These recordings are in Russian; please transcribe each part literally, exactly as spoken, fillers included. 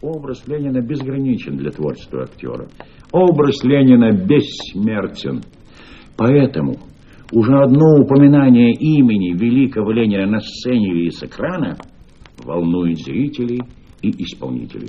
образ Ленина безграничен для творчества актера. Образ Ленина бессмертен. Поэтому уже одно упоминание имени великого Ленина на сцене или с экрана волнует зрителей и исполнителей.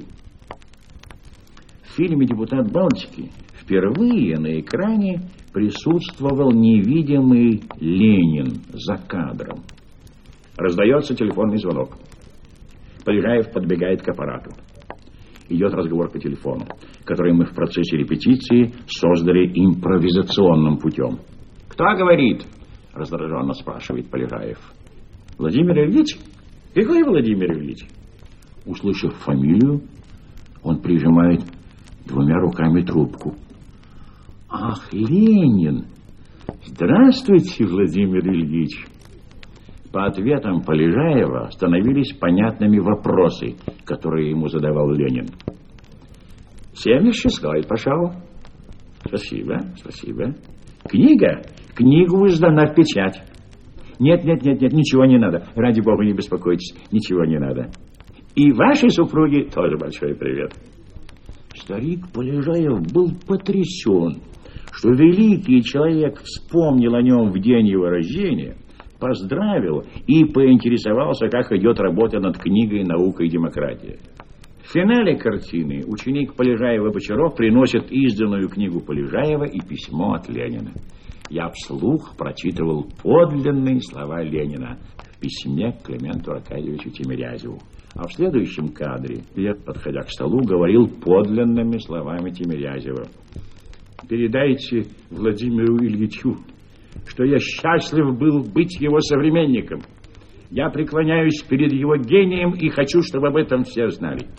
В фильме «Депутат Балтики» впервые на экране присутствовал невидимый Ленин за кадром. Раздается телефонный звонок. Полежаев подбегает к аппарату. Идет разговор по телефону, который мы в процессе репетиции создали импровизационным путем. «Кто говорит?» — раздраженно спрашивает Полежаев. «Владимир Ильич? Какой Владимир Ильич?» Услышав фамилию, он прижимает двумя руками трубку. «Ах, Ленин! Здравствуйте, Владимир Ильич!» По ответам Полежаева становились понятными вопросы, которые ему задавал Ленин. «семьдесят шестой пошел». «Спасибо, спасибо». «Книга? Книгу издана в печать». «Нет, нет, нет, нет, ничего не надо. Ради бога, не беспокойтесь, ничего не надо». «И вашей супруге тоже большой привет». Старик Полежаев был потрясен, что великий человек вспомнил о нем в день его рождения, поздравил и поинтересовался, как идет работа над книгой «Наука и демократия». В финале картины ученик Полежаева-Бочаров приносит изданную книгу Полежаева и письмо от Ленина. Я вслух прочитывал подлинные слова Ленина в письме к Клименту Аркадьевичу Тимирязеву. А в следующем кадре я, подходя к столу, говорил подлинными словами Тимирязева. «Передайте Владимиру Ильичу, что я счастлив был быть его современником. Я преклоняюсь перед его гением и хочу, чтобы об этом все знали».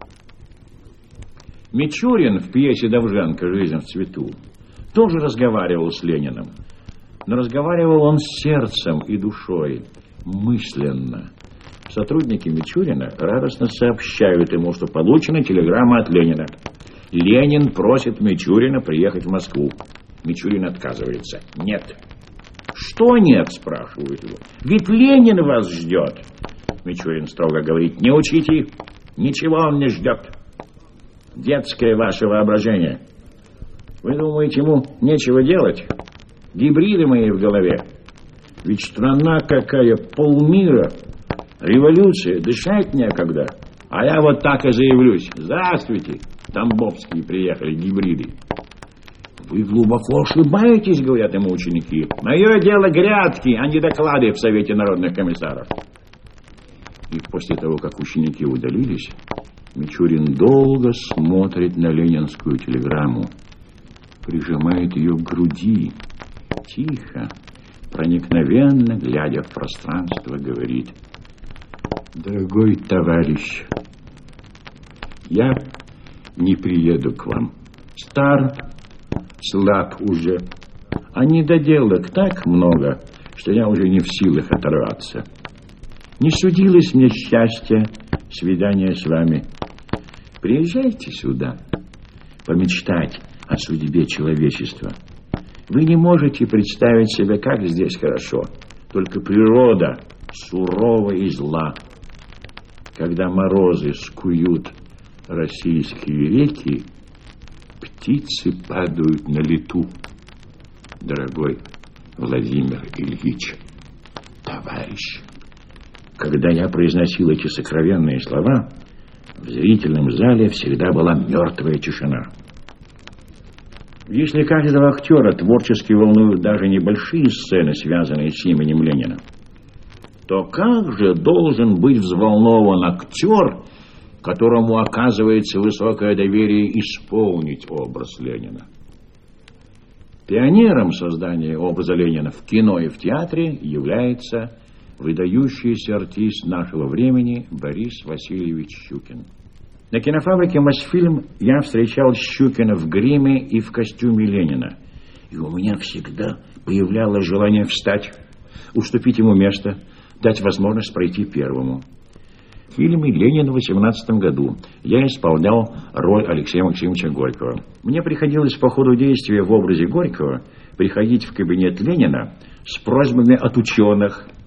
Мичурин в пьесе Довженко «Жизнь в цвету» тоже разговаривал с Лениным. Но разговаривал он с сердцем и душой, мысленно. Сотрудники Мичурина радостно сообщают ему, что получена телеграмма от Ленина. Ленин просит Мичурина приехать в Москву. Мичурин отказывается. «Нет». «Что нет?» – спрашивают его. «Ведь Ленин вас ждет». Мичурин строго говорит: «Не учите, ничего он не ждет. Детское ваше воображение. Вы думаете, ему нечего делать? Гибриды мои в голове. Ведь страна какая, полмира, революция, дышать некогда. А я вот так и заявлюсь: здравствуйте, тамбовские приехали гибриды». «Вы глубоко ошибаетесь», — говорят ему ученики. «Мое дело грядки, а не доклады в Совете народных комиссаров». И после того, как ученики удалились, Мичурин долго смотрит на ленинскую телеграмму, прижимает ее к груди, тихо, проникновенно, глядя в пространство, говорит: «Дорогой товарищ, я не приеду к вам. Стар, слаб уже, а недоделок так много, что я уже не в силах оторваться. Не судилось мне счастья свидания с вами. Приезжайте сюда, помечтать о судьбе человечества. Вы не можете представить себе, как здесь хорошо. Только природа сурова и зла. Когда морозы скуют российские реки, птицы падают на лету. Дорогой Владимир Ильич, товарищ». Когда я произносил эти сокровенные слова, в зрительном зале всегда была мертвая тишина. Если каждого актера творчески волнуют даже небольшие сцены, связанные с именем Ленина, то как же должен быть взволнован актер, которому оказывается высокое доверие исполнить образ Ленина? Пионером создания образа Ленина в кино и в театре является выдающийся артист нашего времени Борис Васильевич Щукин. На кинофабрике «Мосфильм» я встречал Щукина в гриме и в костюме Ленина. И у меня всегда появлялось желание встать, уступить ему место, дать возможность пройти первому. В фильме «Ленин» в восемнадцатом году я исполнял роль Алексея Максимовича Горького. Мне приходилось по ходу действия в образе Горького приходить в кабинет Ленина с просьбами от ученых,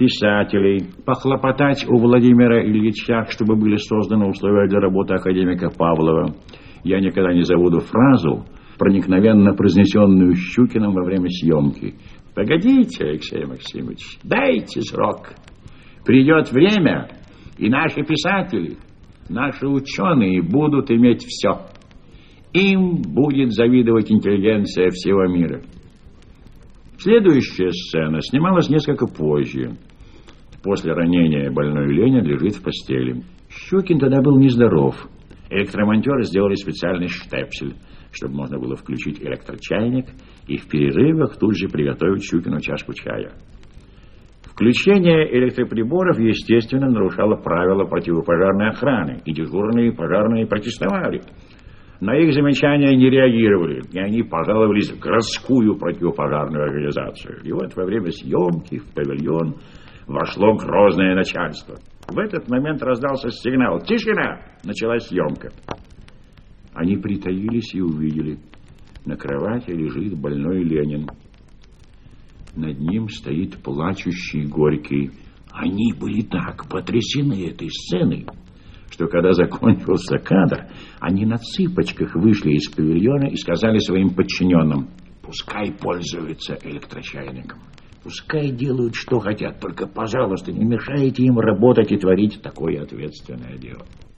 писателей, похлопотать у Владимира Ильича, чтобы были созданы условия для работы академика Павлова. Я никогда не забуду фразу, проникновенно произнесенную Щукиным во время съемки. «Погодите, Алексей Максимович, дайте срок. Придет время, и наши писатели, наши ученые будут иметь все. Им будет завидовать интеллигенция всего мира». Следующая сцена снималась несколько позже. После ранения больной Ленин лежит в постели. Щукин тогда был нездоров. Электромонтеры сделали специальный штепсель, чтобы можно было включить электрочайник и в перерывах тут же приготовить Щукину чашку чая. Включение электроприборов, естественно, нарушало правила противопожарной охраны, и дежурные пожарные протестовали. На их замечания не реагировали, и они пожаловались в городскую противопожарную организацию. И вот во время съемки в павильон вошло грозное начальство. В этот момент раздался сигнал: «Тишина!» Началась съемка. Они притаились и увидели. На кровати лежит больной Ленин. Над ним стоит плачущий Горький. Они были так потрясены этой сценой, что когда закончился кадр, они на цыпочках вышли из павильона и сказали своим подчиненным: «Пускай пользуются электрочайником, пускай делают, что хотят, только, пожалуйста, не мешайте им работать и творить такое ответственное дело».